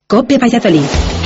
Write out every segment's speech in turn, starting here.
COPE Valladolid.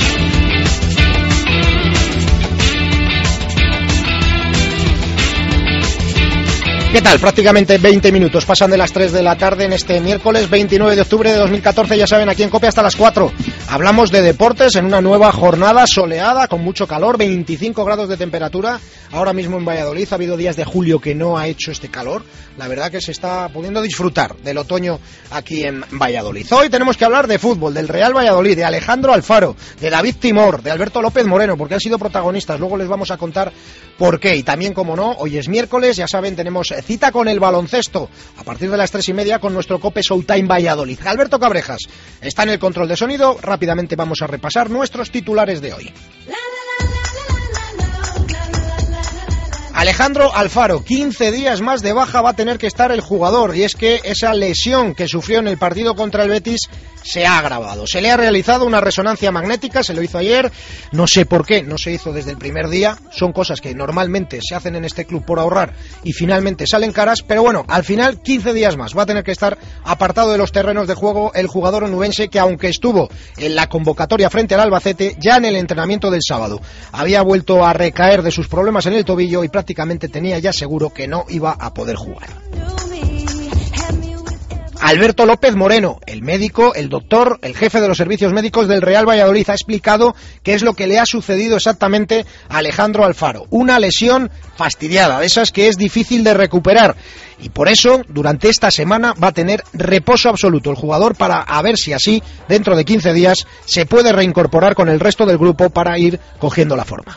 ¿Qué tal? Prácticamente 20 minutos pasan de las 3 de la tarde en este miércoles 29 de octubre de 2014, ya saben, aquí en COPE hasta las 4. Hablamos de deportes en una nueva jornada soleada, con mucho calor, 25 grados de temperatura. Ahora mismo en Valladolid ha habido días de julio que no ha hecho este calor. La verdad que se está pudiendo disfrutar del otoño aquí en Valladolid. Hoy tenemos que hablar de fútbol, del Real Valladolid, de Alejandro Alfaro, de David Timor, de Alberto López Moreno, porque han sido protagonistas. Luego les vamos a contar por qué. Y también, como no, hoy es miércoles, ya saben, tenemos cita con el baloncesto a partir de las 3:30 con nuestro COPE Showtime Valladolid. Alberto Cabrejas está en el control de sonido. Rápidamente vamos a repasar nuestros titulares de hoy. Alejandro Alfaro, 15 días más de baja va a tener que estar el jugador, y es que esa lesión que sufrió en el partido contra el Betis se ha agravado. Se le ha realizado una resonancia magnética, se lo hizo ayer, no sé por qué, no se hizo desde el primer día, son cosas que normalmente se hacen en este club por ahorrar y finalmente salen caras, pero bueno, al final 15 días más va a tener que estar apartado de los terrenos de juego el jugador onubense, que aunque estuvo en la convocatoria frente al Albacete, ya en el entrenamiento del sábado había vuelto a recaer de sus problemas en el tobillo y prácticamente tenía ya seguro que no iba a poder jugar. Alberto López Moreno, el médico, el doctor, el jefe de los servicios médicos del Real Valladolid, ha explicado qué es lo que le ha sucedido exactamente a Alejandro Alfaro. Una lesión fastidiada, de esas que es difícil de recuperar. Y por eso, durante esta semana, va a tener reposo absoluto el jugador para a ver si así, dentro de 15 días, se puede reincorporar con el resto del grupo para ir cogiendo la forma.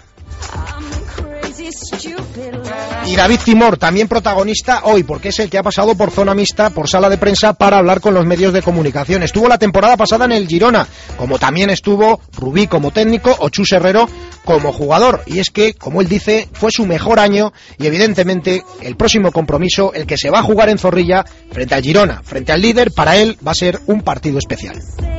Y David Timor, también protagonista hoy, porque es el que ha pasado por zona mixta, por sala de prensa, para hablar con los medios de comunicación. Estuvo la temporada pasada en el Girona, como también estuvo Rubí como técnico o Chus Herrero como jugador. Y es que, como él dice, fue su mejor año y evidentemente el próximo compromiso, el que se va a jugar en Zorrilla, frente al Girona, frente al líder, para él va a ser un partido especial.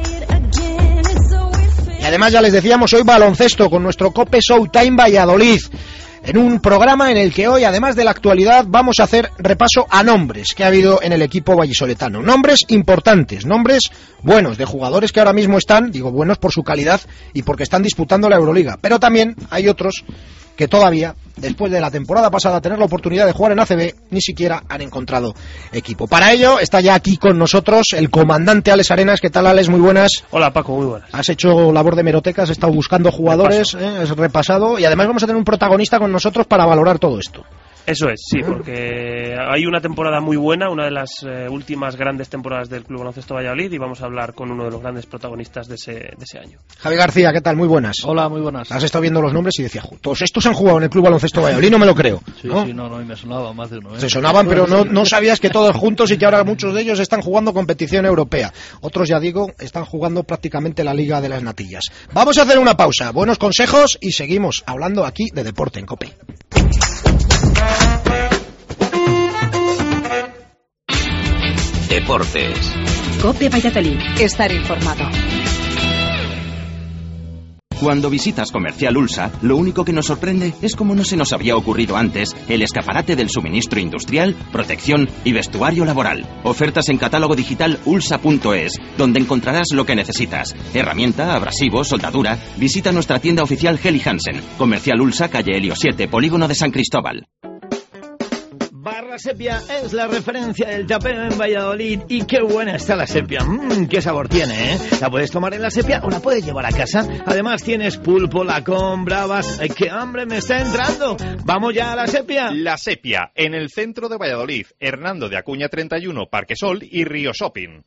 Y además, ya les decíamos, hoy baloncesto con nuestro COPE Showtime Valladolid, en un programa en el que hoy, además de la actualidad, vamos a hacer repaso a nombres que ha habido en el equipo vallisoletano. Nombres importantes, nombres buenos, de jugadores que ahora mismo están, digo buenos por su calidad y porque están disputando la Euroliga. Pero también hay otros que todavía, después de la temporada pasada tener la oportunidad de jugar en ACB, ni siquiera han encontrado equipo. Para ello está ya aquí con nosotros el comandante Alex Arenas. ¿Qué tal, Alex? Muy buenas. Hola, Paco, muy buenas. Has hecho labor de hemeroteca, has estado buscando jugadores, has repasado, y además vamos a tener un protagonista con nosotros para valorar todo esto. Eso es, sí, porque hay una temporada muy buena, una de las últimas grandes temporadas del Club Baloncesto Valladolid, y vamos a hablar con uno de los grandes protagonistas de ese año. Javi García, ¿qué tal? Muy buenas. Hola, muy buenas. Has estado viendo los nombres y decía, todos estos han jugado en el Club Baloncesto Valladolid, no me lo creo. Sí, ¿no? Sí, no, y me sonaba más de uno. Se sonaban, pero no sabías que todos juntos y que ahora muchos de ellos están jugando competición europea. Otros, ya digo, están jugando prácticamente la Liga de las Natillas. Vamos a hacer una pausa, buenos consejos, y seguimos hablando aquí de deporte en COPE. Deportes. COPE Valladolid. Estar informado. Cuando visitas Comercial Ulsa, lo único que nos sorprende es cómo no se nos había ocurrido antes el escaparate del suministro industrial, protección y vestuario laboral. Ofertas en catálogo digital ulsa.es, donde encontrarás lo que necesitas. Herramienta, abrasivo, soldadura. Visita nuestra tienda oficial Helly Hansen. Comercial Ulsa, calle Helio 7, Polígono de San Cristóbal. Barra Sepia es la referencia del tapeo en Valladolid, y qué buena está la sepia. Qué sabor tiene, ¿eh? La puedes tomar en la sepia o la puedes llevar a casa. Además tienes pulpo, lacón, bravas. ¡Ay, qué hambre me está entrando! ¡Vamos ya a la sepia! La Sepia, en el centro de Valladolid, Hernando de Acuña 31, Parque Sol y Río Shopping.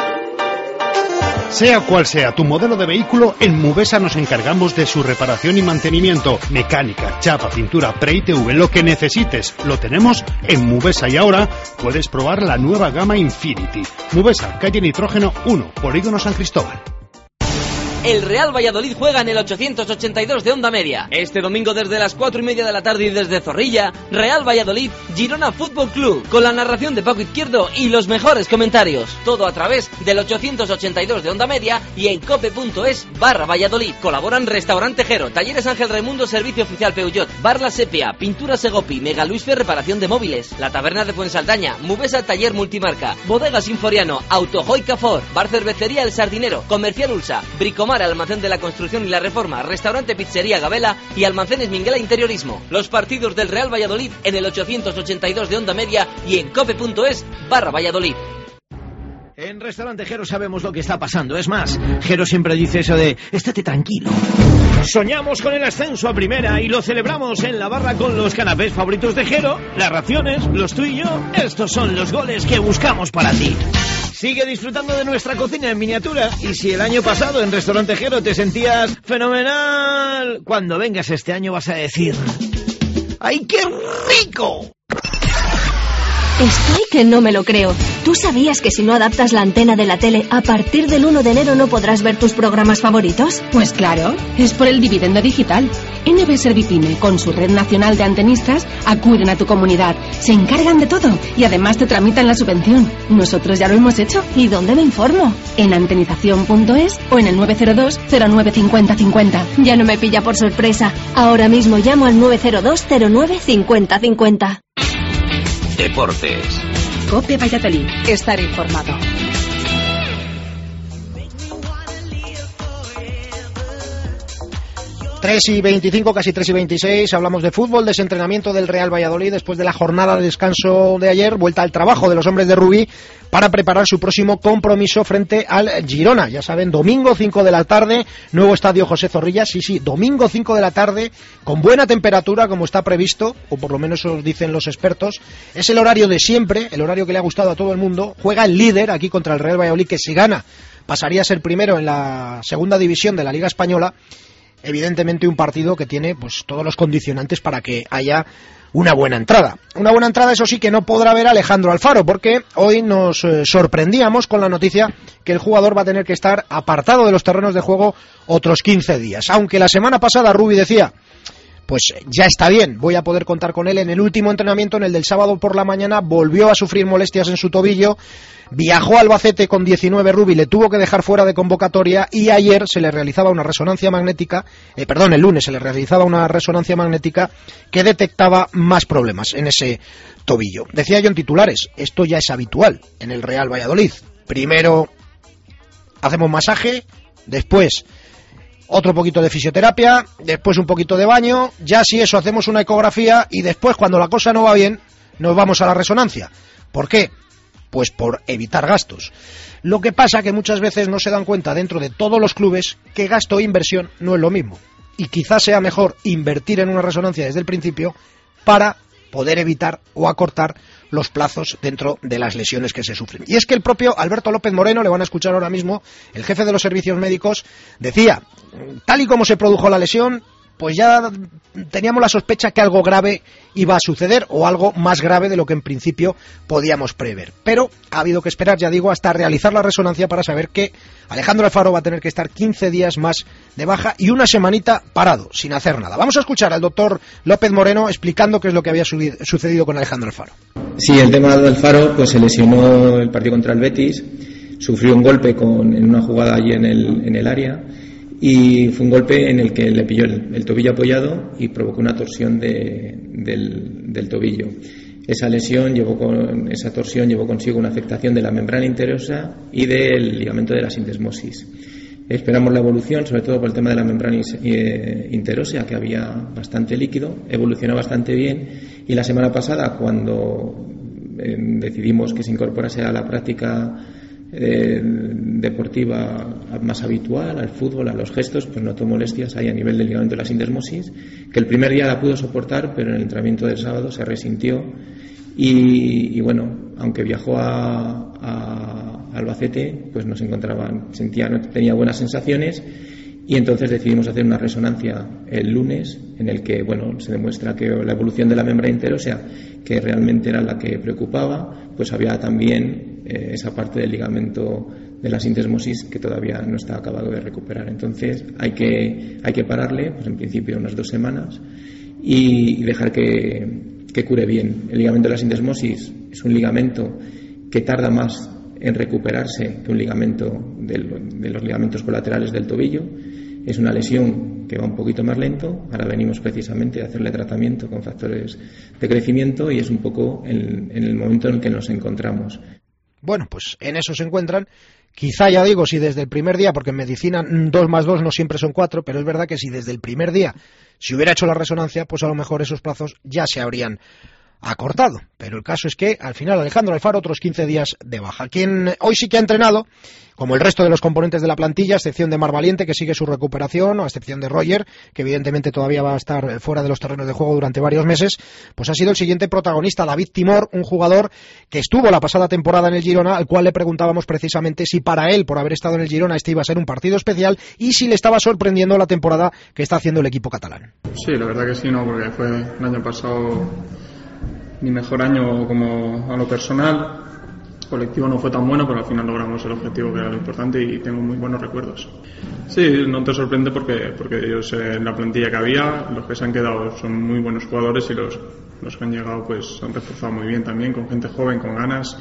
Sea cual sea tu modelo de vehículo, en Mubesa nos encargamos de su reparación y mantenimiento. Mecánica, chapa, pintura, pre-ITV, lo que necesites, lo tenemos en Mubesa. Y ahora puedes probar la nueva gama Infinity. Mubesa, calle Nitrógeno 1, Polígono San Cristóbal. El Real Valladolid juega en el 882 de Onda Media. Este domingo desde las 4:30 de la tarde y desde Zorrilla, Real Valladolid, Girona Fútbol Club, con la narración de Paco Izquierdo y los mejores comentarios. Todo a través del 882 de Onda Media y en cope.es/Valladolid. Colaboran Restaurante Jero, Talleres Ángel Raimundo, Servicio Oficial Peugeot, Bar La Sepia, Pintura Segopi, Mega Luisfer, Reparación de Móviles, La Taberna de Fuensaldaña, Mubesa Taller Multimarca, Bodegas Sinforiano, Autojoy Cafor, Bar Cervecería El Sardinero, Comercial Ulsa, Bricomar Omar, Almacén de la Construcción y la Reforma, Restaurante Pizzería Gabela y Almacenes Minguela Interiorismo. Los partidos del Real Valladolid en el 882 de onda media y en cope.es/Valladolid. En Restaurante Jero sabemos lo que está pasando. Es más, Jero siempre dice eso de estate tranquilo. Soñamos con el ascenso a primera y lo celebramos en la barra con los canapés favoritos de Jero, las raciones, los tú y yo. Estos son los goles que buscamos para ti. Sigue disfrutando de nuestra cocina en miniatura. Y si el año pasado en Restaurante Jero te sentías fenomenal, cuando vengas este año vas a decir: ¡ay, qué rico! Estoy que no me lo creo. ¿Tú sabías que si no adaptas la antena de la tele, a partir del 1 de enero no podrás ver tus programas favoritos? Pues claro, es por el dividendo digital. NB Servipyme, con su red nacional de antenistas, acuden a tu comunidad, se encargan de todo y además te tramitan la subvención. Nosotros ya lo hemos hecho. ¿Y dónde me informo? En antenización.es o en el 902 09 50 50. Ya no me pilla por sorpresa. Ahora mismo llamo al 902 09 50 50. Deportes. COPE Valladolid. Estar informado. 3:25, casi 3:26, hablamos de fútbol, desentrenamiento del Real Valladolid después de la jornada de descanso de ayer, vuelta al trabajo de los hombres de Rubí para preparar su próximo compromiso frente al Girona. Ya saben, domingo 5 de la tarde, nuevo estadio José Zorrilla, sí, domingo 5 de la tarde, con buena temperatura como está previsto, o por lo menos os dicen los expertos. Es el horario de siempre, el horario que le ha gustado a todo el mundo. Juega el líder aquí contra el Real Valladolid, que si gana pasaría a ser primero en la segunda división de la Liga Española. Evidentemente un partido que tiene pues todos los condicionantes para que haya una buena entrada. Una buena entrada, eso sí, que no podrá ver Alejandro Alfaro, porque hoy nos sorprendíamos con la noticia que el jugador va a tener que estar apartado de los terrenos de juego otros 15 días. Aunque la semana pasada Rubi decía: pues ya está bien, voy a poder contar con él. En el último entrenamiento, en el del sábado por la mañana, volvió a sufrir molestias en su tobillo, viajó a Albacete con 19 Rubi, le tuvo que dejar fuera de convocatoria y ayer se le realizaba una resonancia magnética, el lunes se le realizaba una resonancia magnética que detectaba más problemas en ese tobillo. Decía yo en titulares, esto ya es habitual en el Real Valladolid. Primero hacemos masaje, después otro poquito de fisioterapia, después un poquito de baño, ya si eso hacemos una ecografía y después, cuando la cosa no va bien, nos vamos a la resonancia. ¿Por qué? Pues por evitar gastos. Lo que pasa que muchas veces no se dan cuenta dentro de todos los clubes que gasto e inversión no es lo mismo. Y quizás sea mejor invertir en una resonancia desde el principio para poder evitar o acortar los plazos dentro de las lesiones que se sufren. Y es que el propio Alberto López Moreno, le van a escuchar ahora mismo, el jefe de los servicios médicos, decía, tal y como se produjo la lesión, pues ya teníamos la sospecha que algo grave iba a suceder, o algo más grave de lo que en principio podíamos prever. Pero ha habido que esperar, ya digo, hasta realizar la resonancia para saber que Alejandro Alfaro va a tener que estar 15 días más de baja y una semanita parado, sin hacer nada. Vamos a escuchar al doctor López Moreno explicando qué es lo que había sucedido con Alejandro Alfaro. Sí, el tema de Alfaro, pues se lesionó el partido contra el Betis, sufrió un golpe en una jugada allí en el área, y fue un golpe en el que le pilló el tobillo apoyado y provocó una torsión del tobillo. Esa torsión llevó consigo una afectación de la membrana interosa y del ligamento de la sindesmosis. Esperamos la evolución, sobre todo por el tema de la membrana interósea, que había bastante líquido, evolucionó bastante bien, y la semana pasada, cuando decidimos que se incorporase a la práctica deportiva más habitual, al fútbol, a los gestos, pues notó molestias ahí a nivel del ligamento de la sindesmosis, que el primer día la pudo soportar, pero en el entrenamiento del sábado se resintió y bueno, aunque viajó a Albacete, pues no tenía buenas sensaciones, y entonces decidimos hacer una resonancia el lunes, en el que bueno, se demuestra que la evolución de la membrana interósea, que realmente era la que preocupaba, pues había también esa parte del ligamento de la sindesmosis que todavía no está acabado de recuperar. Entonces hay que pararle, pues en principio unas 2 semanas, y dejar que cure bien. El ligamento de la sindesmosis es un ligamento que tarda más en recuperarse que un ligamento de los ligamentos colaterales del tobillo. Es una lesión que va un poquito más lento. Ahora venimos precisamente a hacerle tratamiento con factores de crecimiento, y es un poco en el momento en el que nos encontramos. Bueno, pues en eso se encuentran. Quizá, ya digo, si desde el primer día, porque en medicina 2 más 2 no siempre son 4, pero es verdad que si desde el primer día se hubiera hecho la resonancia, pues a lo mejor esos plazos ya se habrían acortado. Pero el caso es que al final Alejandro Alfaro otros 15 días de baja. Quien hoy sí que ha entrenado, como el resto de los componentes de la plantilla, a excepción de Mar Valiente, que sigue su recuperación, o a excepción de Roger, que evidentemente todavía va a estar fuera de los terrenos de juego durante varios meses, pues ha sido el siguiente protagonista, David Timor, un jugador que estuvo la pasada temporada en el Girona, al cual le preguntábamos precisamente si para él, por haber estado en el Girona, este iba a ser un partido especial y si le estaba sorprendiendo la temporada que está haciendo el equipo catalán. Sí, la verdad que sí, no, porque fue el año pasado mi mejor año como a lo personal. El colectivo no fue tan bueno, pero al final logramos el objetivo, que era lo importante, y tengo muy buenos recuerdos. Sí, no te sorprende porque ellos en la plantilla que había, los que se han quedado son muy buenos jugadores, y los que han llegado pues han reforzado muy bien también, con gente joven, con ganas,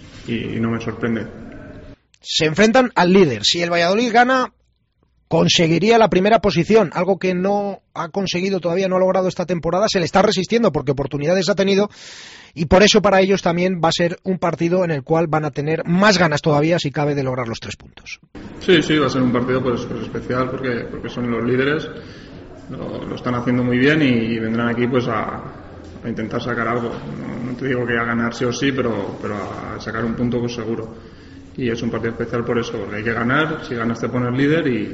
y no me sorprende. Se enfrentan al líder. Si el Valladolid gana, conseguiría la primera posición, algo que no ha conseguido todavía, no ha logrado esta temporada. Se le está resistiendo porque oportunidades ha tenido, y por eso para ellos también va a ser un partido en el cual van a tener más ganas todavía, si cabe, de lograr los 3 puntos. Sí, va a ser un partido pues especial porque son los líderes, lo están haciendo muy bien, y vendrán aquí pues a intentar sacar algo. No te digo que a ganar sí o sí, pero a sacar un punto pues seguro. Y es un partido especial por eso, porque hay que ganar. Si ganas te pones líder y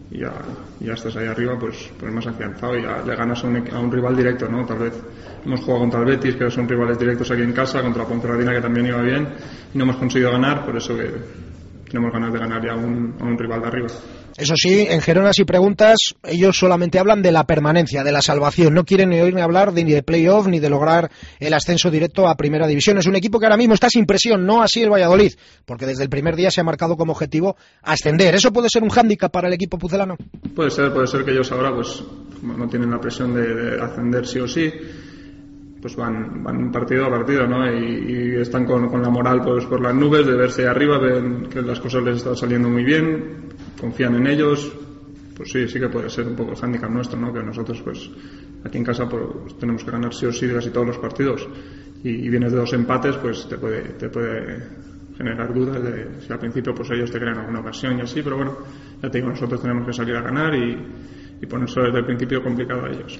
ya estás ahí arriba, pues más afianzado, y ya le ganas a un rival directo, ¿no? Tal vez hemos jugado contra el Betis, que son rivales directos aquí en casa, contra Ponferradina, que también iba bien, y no hemos conseguido ganar, por eso que tenemos ganas de ganar ya a un rival de arriba. Eso sí, en Gerona, si preguntas, ellos solamente hablan de la permanencia, de la salvación. No quieren ni oírme hablar ni de playoff ni de lograr el ascenso directo a Primera División. Es un equipo que ahora mismo está sin presión, no así el Valladolid, porque desde el primer día se ha marcado como objetivo ascender. ¿Eso puede ser un hándicap para el equipo pucelano? Puede ser que ellos ahora, pues como no tienen la presión de ascender sí o sí, pues van partido a partido, ¿no? Y están con la moral pues por las nubes, de verse arriba, ven que las cosas les están saliendo muy bien, confían en ellos. Pues sí que puede ser un poco el hándicap nuestro, ¿no? Que nosotros pues aquí en casa pues tenemos que ganar sí o sí casi todos los partidos, y vienes de 2 empates, pues te puede generar dudas de si al principio pues ellos te crean alguna ocasión y así, pero bueno, ya te digo, nosotros tenemos que salir a ganar y ponerse desde el principio complicado a ellos.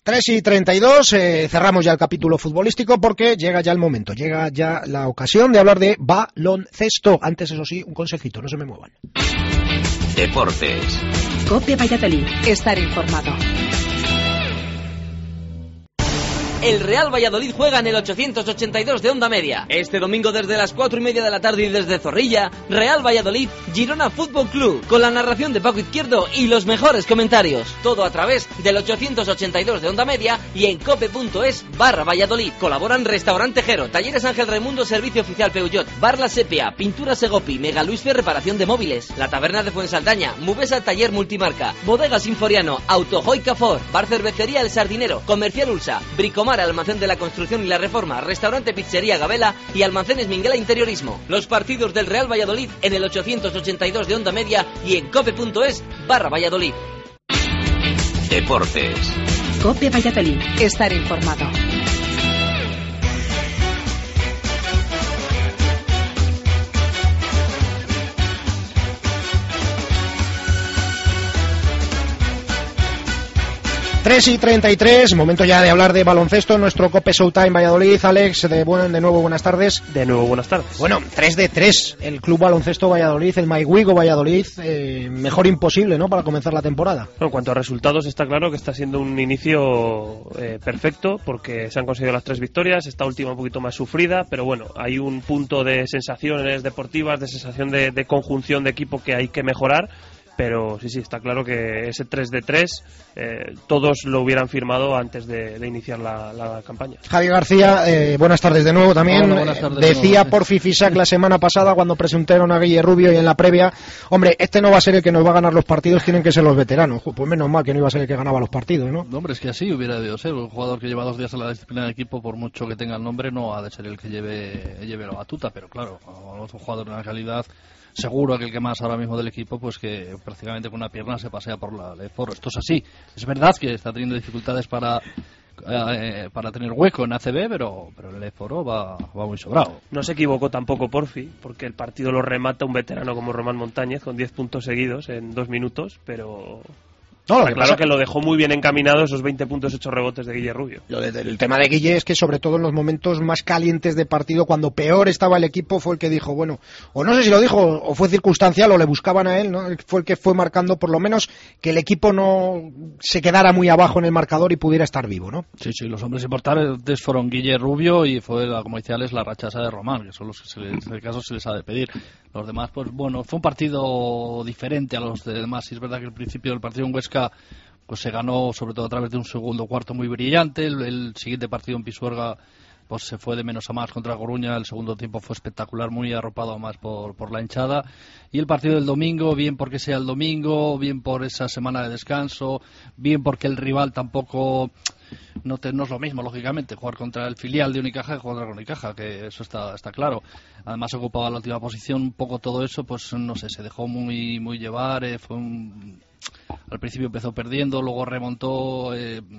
3:32, cerramos ya el capítulo futbolístico porque llega ya el momento, llega ya la ocasión de hablar de baloncesto. Antes, eso sí, un consejito, no se me muevan. Deportes. COPE Valladolid, estar informado. El Real Valladolid juega en el 882 de Onda Media. Este domingo desde las 4:30 de la tarde y desde Zorrilla, Real Valladolid, Girona Fútbol Club, con la narración de Paco Izquierdo y los mejores comentarios. Todo a través del 882 de Onda Media y en cope.es/Valladolid. Colaboran Restaurante Jero, Talleres Ángel Raimundo, Servicio Oficial Peugeot, Bar La Sepia, Pintura Segopi, Mega Luisfe, Reparación de Móviles, La Taberna de Fuensaldaña, Mubesa Taller Multimarca, Bodega Sinforiano, Autojoy Cafor, Bar Cervecería El Sardinero, Comercial Ulsa, Bricomar, Almacén de la Construcción y la Reforma, Restaurante Pizzería Gabela y Almacenes Minguela Interiorismo. Los partidos del Real Valladolid en el 882 de Onda Media y en cope.es/Valladolid. Deportes. COPE Valladolid, estar informado. Tres y 33, momento ya de hablar de baloncesto en nuestro COPE Showtime Valladolid. Alex, de nuevo buenas tardes. De nuevo buenas tardes. Bueno, 3-3, el Club Baloncesto Valladolid, el Maigüigo Valladolid, mejor imposible, ¿no?, para comenzar la temporada. Bueno, en cuanto a resultados, está claro que está siendo un inicio perfecto, porque se han conseguido las 3 victorias, esta última un poquito más sufrida, pero bueno, hay un punto de sensaciones deportivas, de sensación de conjunción de equipo que hay que mejorar. Pero sí, está claro que ese 3-3 todos lo hubieran firmado antes de iniciar la campaña. Javi García, buenas tardes de nuevo también. Hola, buenas tardes. Decía Porfi Fisac la semana pasada cuando presentaron a Guille Rubio y en la previa, hombre, este no va a ser el que nos va a ganar los partidos, tienen que ser los veteranos. Pues menos mal que no iba a ser el que ganaba los partidos, ¿no? No, hombre, es que así hubiera debido ser. Un jugador que lleva 2 días en la disciplina de equipo, por mucho que tenga el nombre, no ha de ser el que lleve la batuta, pero claro, es un jugador de una calidad. Seguro que el que más ahora mismo del equipo, pues que prácticamente con una pierna se pasea por la ley Foro. Esto es así. Es verdad que está teniendo dificultades para para tener hueco en ACB, pero el Foro va muy sobrado. No se equivocó tampoco Porfi, porque el partido lo remata un veterano como Román Montañez con 10 puntos seguidos en 2 minutos, pero... No, claro que lo dejó muy bien encaminado esos 20 puntos, 8 rebotes de Guille Rubio. El tema de Guille es que sobre todo en los momentos más calientes de partido, cuando peor estaba el equipo, fue el que dijo, bueno, o no sé si lo dijo o fue circunstancial o le buscaban a él, ¿no? Fue el que fue marcando por lo menos que el equipo no se quedara muy abajo en el marcador y pudiera estar vivo, ¿no? Sí, los hombres importantes fueron Guille Rubio y fue, como decía Alex, la rachasa de Román, que son los que en el caso se les ha de pedir. Los demás, pues bueno, fue un partido diferente a los demás. Y es verdad que el principio del partido en Huesca pues se ganó sobre todo a través de un segundo cuarto muy brillante. El siguiente partido en Pisuerga pues se fue de menos a más contra Coruña. El segundo tiempo fue espectacular, muy arropado más por la hinchada. Y el partido del domingo, bien porque sea el domingo, bien por esa semana de descanso, bien porque el rival tampoco... No es lo mismo, lógicamente, jugar contra el filial de Unicaja que jugar contra Unicaja, que eso está claro. Además ocupaba la última posición, un poco todo eso, pues no sé, se dejó muy llevar, al principio empezó perdiendo, luego remontó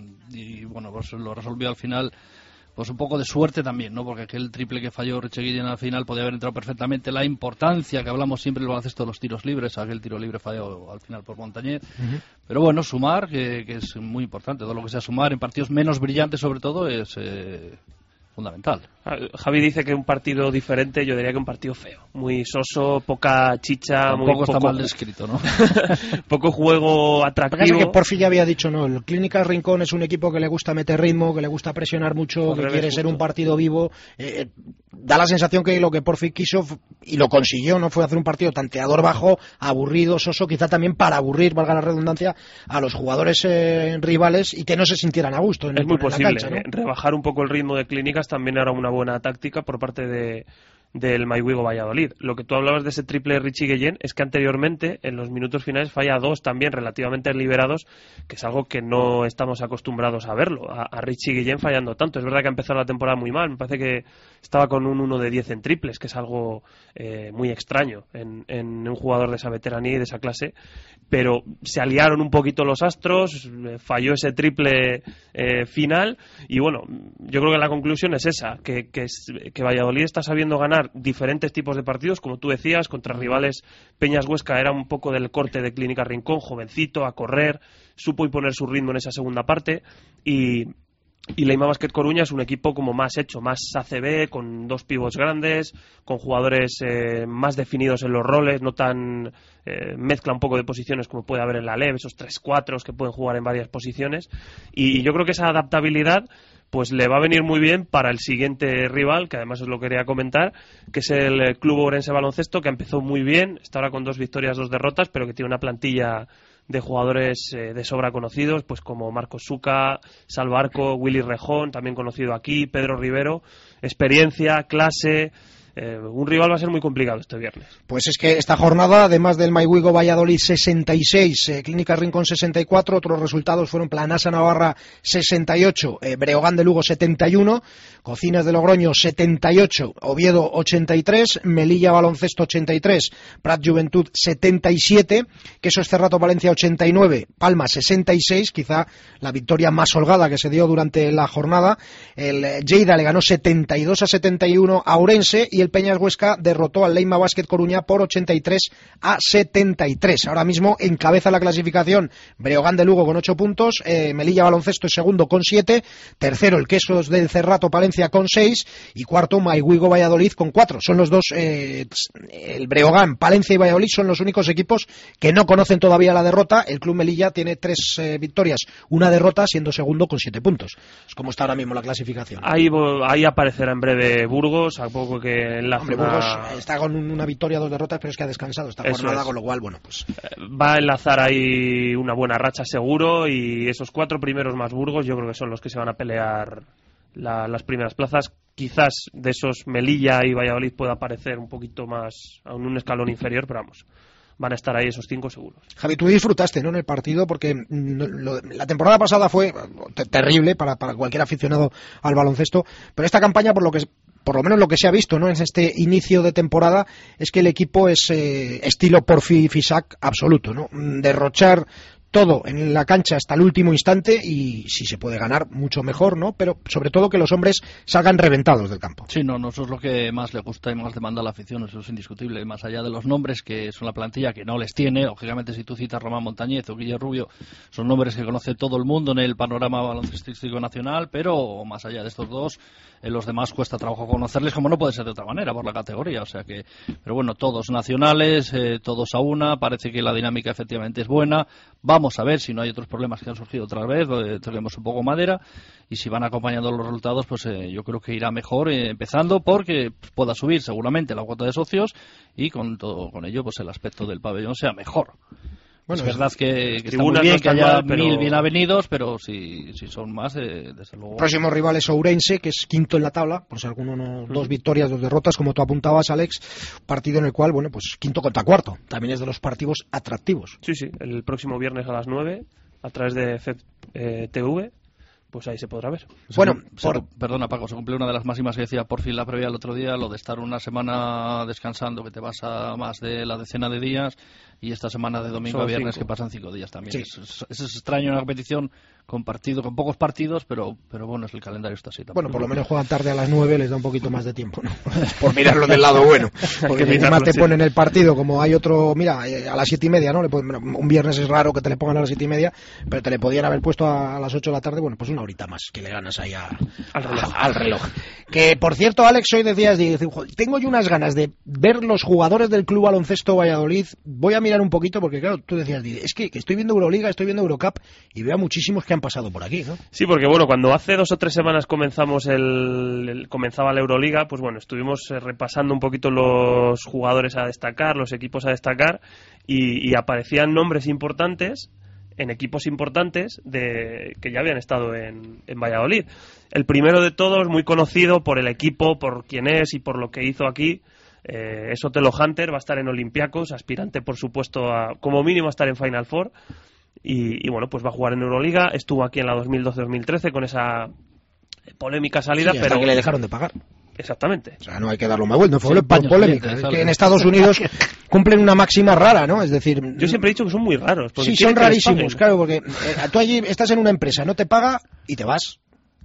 y bueno, pues lo resolvió al final. Pues un poco de suerte también, ¿no? Porque aquel triple que falló Recheguillen al final podía haber entrado perfectamente. La importancia que hablamos siempre del baloncesto de los tiros libres, aquel tiro libre falló al final por Montañez. Pero bueno, sumar, que es muy importante. Todo lo que sea sumar en partidos menos brillantes sobre todo es fundamental. Javi dice que un partido diferente, yo diría que un partido feo, muy soso, poca chicha, tampoco está mal descrito, ¿no? Poco juego atractivo. Que Porfi ya había dicho, no, el Clínica Rincón es un equipo que le gusta meter ritmo, que le gusta presionar mucho, que quiere ser un partido vivo. Da la sensación que lo que Porfi quiso y lo consiguió, no fue hacer un partido tanteador bajo, aburrido, soso, quizá también para aburrir, valga la redundancia, a los jugadores rivales y que no se sintieran a gusto en, es muy posible, la cancha, ¿no? Rebajar un poco el ritmo de Clínicas también era una buena táctica por parte del Maiwigo Valladolid. Lo que tú hablabas de ese triple de Richie Guillén es que anteriormente en los minutos finales falla 2 también relativamente liberados, que es algo que no estamos acostumbrados a verlo, a Richie Guillén fallando tanto. Es verdad que ha empezado la temporada muy mal, me parece que estaba con un 1 de 10 en triples, que es algo muy extraño en un jugador de esa veteranía y de esa clase, pero se aliaron un poquito los astros, falló ese triple final y bueno, yo creo que la conclusión es esa, que Valladolid está sabiendo ganar diferentes tipos de partidos, como tú decías, contra rivales. Peñas Huesca era un poco del corte de Clínica Rincón, jovencito, a correr, supo imponer su ritmo en esa segunda parte y Leima Basket Coruña es un equipo como más hecho, más ACB, con 2 pivots grandes, con jugadores más definidos en los roles, no tan mezcla un poco de posiciones como puede haber en la LEV, esos 3-4 que pueden jugar en varias posiciones y yo creo que esa adaptabilidad pues le va a venir muy bien para el siguiente rival, que además os lo quería comentar, que es el Club Ourense Baloncesto, que empezó muy bien, está ahora con 2 victorias, 2 derrotas, pero que tiene una plantilla de jugadores de sobra conocidos, pues como Marcos Suca, Salva Arco, Willy Rejón, también conocido aquí, Pedro Rivero, experiencia, clase. Un rival va a ser muy complicado este viernes. Pues es que esta jornada, además del Maiwigo Valladolid 66, Clínica Rincón 64, otros resultados fueron Planasa Navarra 68, Breogán de Lugo 71, Cocinas de Logroño 78, Oviedo 83, Melilla Baloncesto 83, Prat Juventud 77, Quesos Cerrato Valencia 89, Palma 66, quizá la victoria más holgada que se dio durante la jornada. El Lleida le ganó 72-71 a Ourense y el Peñas Huesca derrotó al Leima Basket Coruña por 83-73. Ahora mismo encabeza la clasificación Breogán de Lugo con 8 puntos, Melilla Baloncesto es segundo con 7, tercero el Quesos del Cerrato Palencia con 6 y cuarto Maiwigo Valladolid con 4. Son los dos, el Breogán, Palencia y Valladolid son los únicos equipos que no conocen todavía la derrota. El Club Melilla tiene 3 victorias, una derrota, siendo segundo con 7 puntos. Es como está ahora mismo la clasificación. Ahí aparecerá en breve Burgos, a poco que en la Burgos está con una victoria, 2 derrotas, pero es que ha descansado esta jornada, con lo cual, bueno, pues va a enlazar ahí una buena racha seguro y esos 4 primeros más Burgos yo creo que son los que se van a pelear las primeras plazas. Quizás de esos Melilla y Valladolid pueda aparecer un poquito más a un escalón inferior, pero vamos, van a estar ahí esos 5 seguros. Javi, tú disfrutaste, ¿no?, en el partido, porque la temporada pasada fue terrible para cualquier aficionado al baloncesto, pero esta campaña, por lo menos lo que se ha visto, ¿no?, en este inicio de temporada, es que el equipo es estilo Porfi Fisac absoluto, ¿no? Derrochar todo en la cancha hasta el último instante y si se puede ganar, mucho mejor, ¿no? Pero sobre todo que los hombres salgan reventados del campo. Sí, no, eso es lo que más le gusta y más demanda a la afición, eso es indiscutible. Más allá de los nombres, que son la plantilla que no les tiene, lógicamente si tú citas Román Montañez o Guille Rubio, son nombres que conoce todo el mundo en el panorama baloncestístico nacional, pero más allá de estos dos, los demás cuesta trabajo conocerles, como no puede ser de otra manera, por la categoría, o sea que, pero bueno, todos nacionales, todos a una, parece que la dinámica efectivamente es buena. Vamos a ver si no hay otros problemas que han surgido otra vez, tenemos un poco madera, y si van acompañando los resultados, pues yo creo que irá mejor, empezando porque pueda subir seguramente la cuota de socios y con ello pues el aspecto del pabellón sea mejor. Bueno, es verdad que está muy bien que haya 1000 bien avenidos, pero si son más, desde luego. Próximo rival es Ourense, que es quinto en la tabla, por si alguno no, 2 victorias, 2 derrotas, como tú apuntabas, Alex, partido en el cual, bueno, pues quinto contra cuarto, también es de los partidos atractivos. Sí, el próximo viernes a las 9, a través de FEP TV, pues ahí se podrá ver. Bueno, perdona Paco, se cumple una de las máximas que decía por fin la previa el otro día, lo de estar una semana descansando, que te vas a más de la decena de días, y esta semana de domingo a viernes 5. Que pasan 5 días también. Sí. Es extraño una competición con pocos partidos, pero bueno, es el calendario está así. Bueno, por lo menos juegan tarde a las 9, les da un poquito más de tiempo, ¿no? Por mirarlo del lado bueno. Porque además te ponen el partido, como hay otro, mira, a las 7:30, ¿no? Un viernes es raro que te le pongan a las 7:30, pero te le podían haber puesto a las 8 de la tarde, bueno, pues una horita más, que le ganas ahí al reloj. Que, por cierto, Alex, hoy decías, tengo yo unas ganas de ver los jugadores del Club Baloncesto Valladolid, voy a mirar un poquito, porque claro, tú decías, es que estoy viendo Euroliga, estoy viendo Eurocup, y veo a muchísimos que han pasado por aquí, ¿no? Sí, porque bueno, cuando hace 2 o 3 semanas comenzaba la Euroliga, pues bueno, estuvimos repasando un poquito los jugadores a destacar, los equipos a destacar, y aparecían nombres importantes en equipos importantes que ya habían estado en Valladolid. El primero de todos, muy conocido por el equipo, por quién es y por lo que hizo aquí, es Otelo Hunter, va a estar en Olympiacos, aspirante por supuesto a, como mínimo, a estar en Final Four, y bueno, pues va a jugar en Euroliga. Estuvo aquí en la 2012-2013 con esa polémica salida, pero que le dejaron de pagar. Exactamente. O sea, no hay que darlo más vuelta, fue polémica. Es que en Estados Unidos cumplen una máxima rara, ¿no? Es decir, yo siempre he dicho que son muy raros. Sí, son rarísimos, claro, porque tú allí estás en una empresa, no te paga y te vas.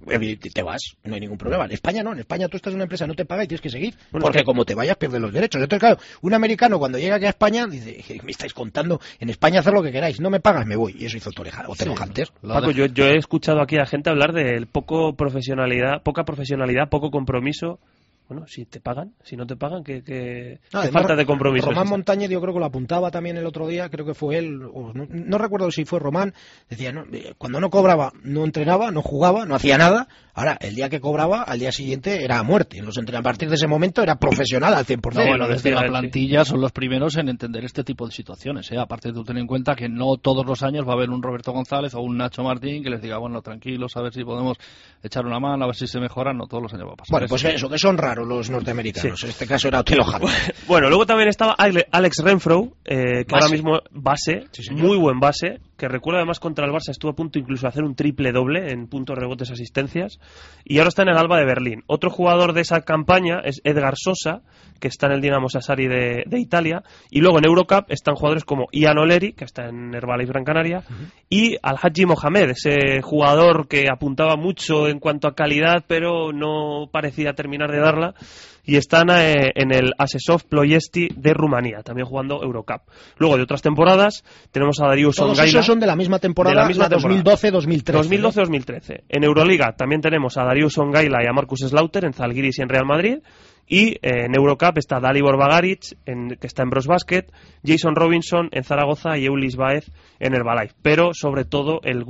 Te vas, no hay ningún problema. En España no, en España tú estás en una empresa, no te paga y tienes que seguir, porque como te vayas pierdes los derechos. Entonces claro, un americano cuando llega aquí a España dice, me estáis contando, en España hacer lo que queráis, no me pagas, me voy. Y eso hizo Otelo Hunter. Paco, yo he escuchado aquí a gente hablar de poca profesionalidad, poco compromiso. Bueno, si te pagan, si no te pagan, ¿qué falta de compromiso? Román Montañez, yo creo que lo apuntaba también el otro día, creo que fue él, no recuerdo si fue Román, decía, cuando no cobraba, no entrenaba, no jugaba, no hacía nada. Ahora, el día que cobraba, al día siguiente era a muerte. A partir de ese momento era profesional al 100%. No, bueno, desde la plantilla son los primeros en entender este tipo de situaciones. Aparte de tener en cuenta que no todos los años va a haber un Roberto González o un Nacho Martín que les diga, bueno, tranquilos, a ver si podemos echar una mano, a ver si se mejoran. No todos los años va a pasar. Bueno, pues eso, que son raros los norteamericanos. Sí. En este caso era Otelo Hunter. Bueno, luego también estaba Alex Renfro, que ahora mismo base, muy buen base, que recuerdo además contra el Barça estuvo a punto incluso de hacer un triple doble en puntos, rebotes, asistencias, y ahora está en el Alba de Berlín. Otro jugador de esa campaña es Edgar Sosa, que está en el Dinamo Sassari de Italia, y luego en Eurocup están jugadores como Ian O'Leary, que está en Herbalife Gran Canaria, y Al-Haji Mohamed, ese jugador que apuntaba mucho en cuanto a calidad, pero no parecía terminar de darla, y están en el Asesov Ploiesti de Rumanía, también jugando Eurocup. Luego de otras temporadas tenemos a Darius Songaila. Todos esos son de la misma temporada, la 2012-2013. 2012-2013. En Euroliga también tenemos a Darius Songaila y a Marcus Slaughter en Zalgiris y en Real Madrid. Y en Eurocup está Dalibor Bagaric, que está en Bros Basket, Jason Robinson en Zaragoza y Eulis Baez en Herbalife. Pero sobre todo el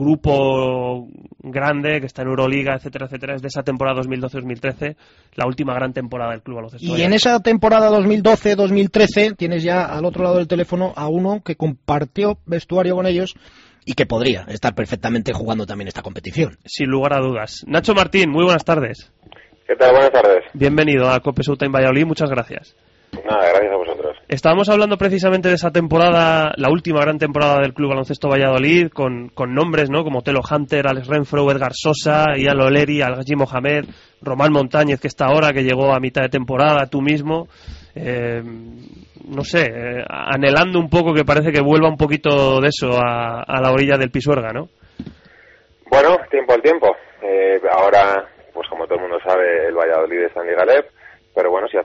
grupo grande que está en Euroliga, etcétera, etcétera, es de esa temporada 2012-2013, la última gran temporada del Club Baloncesto. Y en esa temporada 2012-2013 tienes ya al otro lado del teléfono a uno que compartió vestuario con ellos y que podría estar perfectamente jugando también esta competición. Sin lugar a dudas. Nacho Martín, muy buenas tardes. ¿Qué tal? Buenas tardes. Bienvenido a Cope Showtime Valladolid, muchas gracias. Nada, gracias a vosotros. Estábamos hablando precisamente de esa temporada, la última gran temporada del Club Baloncesto Valladolid, con nombres, ¿no? Como Otelo Hunter, Alex Renfro, Edgar Sosa, Ian O'Leary, Al-Haji Mohamed, Román Montañez, que está ahora, que llegó a mitad de temporada, tú mismo. no sé, anhelando un poco que parece que vuelva un poquito de eso a la orilla del Pisuerga, ¿no? Bueno, tiempo al tiempo. Ahora, pues como todo el mundo sabe, el Valladolid está en Liga LEP, pero bueno, si hace